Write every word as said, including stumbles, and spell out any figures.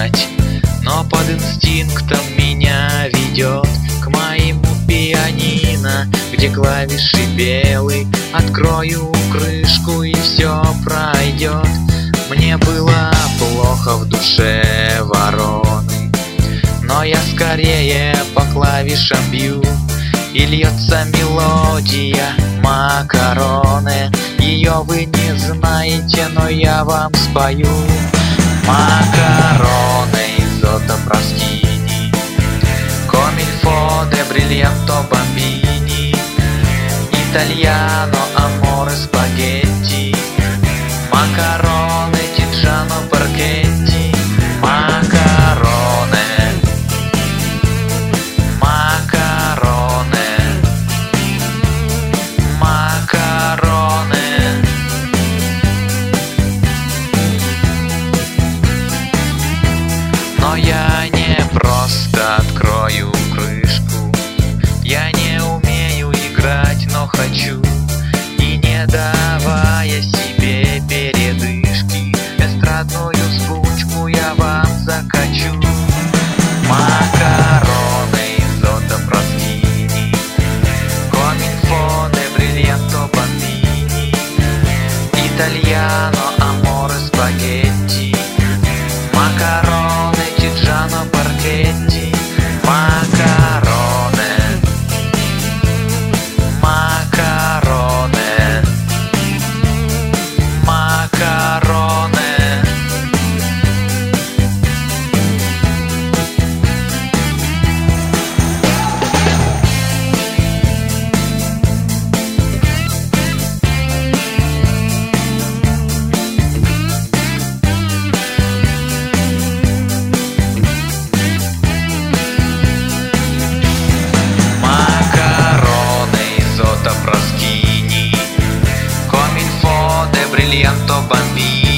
знать, но под инстинктом меня ведет к моему пианино, где клавиши белые. Открою крышку и все пройдет. Мне было плохо в душе вороны, но я скорее по клавишам бью, и льется мелодия макароны. Ее вы не знаете, но я вам спою. Макароны изотто проскини, комильфо де брильянто бомбини, итальяно аморе спагетти, макароны тиджано паркетти. Макароны, макароны, макароны. Но я не просто открою крышку, я не умею играть, но хочу. И не давая себе передышки, эстрадную звучку я вам закачу. Макароны изотто проскини, комильфо де брильянто бомбини, итальяно аморе спагетти, макароны тиджано паркетти. Макароны, макароны, макароны. Проскини, комильфо де брильянто бомбини,